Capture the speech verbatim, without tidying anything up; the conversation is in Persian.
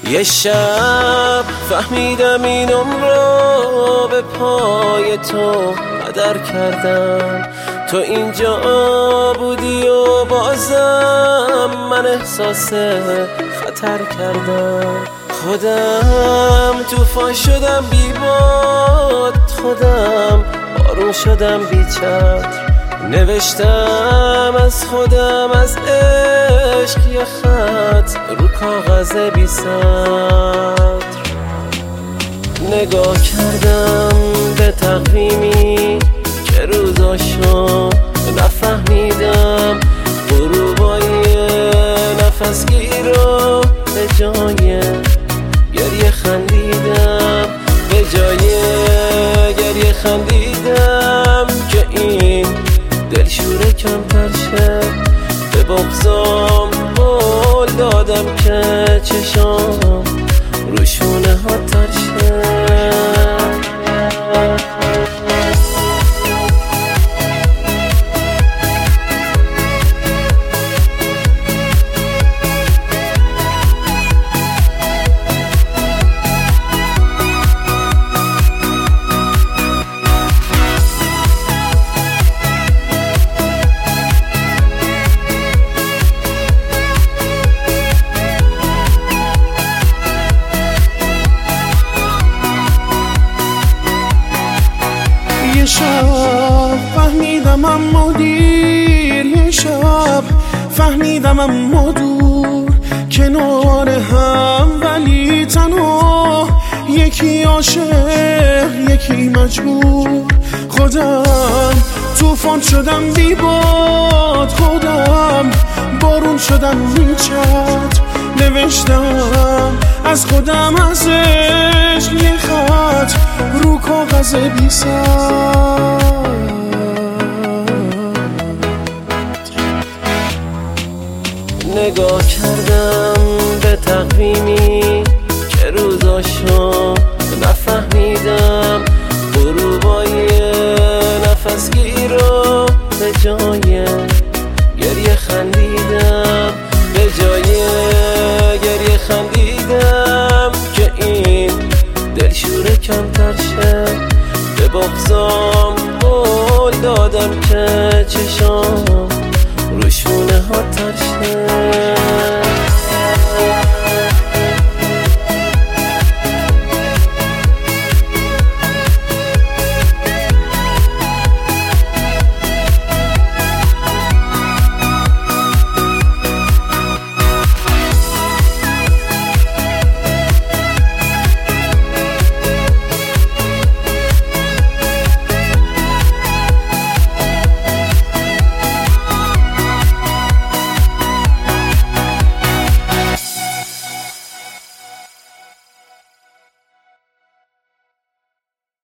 یه شب فهمیدم این عمرو به پای تو قدر کردم. تو اینجا بودی و بازم من احساس خطر کردم. خودم طوفان شدم بی باد، خودم بارون شدم بی چتر. نوشتم از خودم از عشق یه خط رو کاغذ بی سطر. نگاه کردم به تقویمی که روزاشو نفهمیدم. غروبای نفسگیر رو به جای گریه خندیدم، به جای گریه خندیدم که این دلشوره کمتر شه. به بغضام قول دادم که چشام روشونه ها تر شه. یه شب فهمیدم اما دیر، یه شب فهمیدم اما دور، کنار هم ولی تنها، یکی عاشق یکی مجبور. خودم طوفان شدم بی باد، خودم بارون شدم بی چتر. نوشتم از خودم از عشق یه خط رو کاغذ بی سطر. نگاه کردم به تقویمی که روزاشو نفهمیدم. غروبای نفسگیر رو به جای گریه خندیدم، به جای گریه خندیدم که این دلشوره کمتر شه. به بغضام قول دادم که چشام روشونه ها تر شه.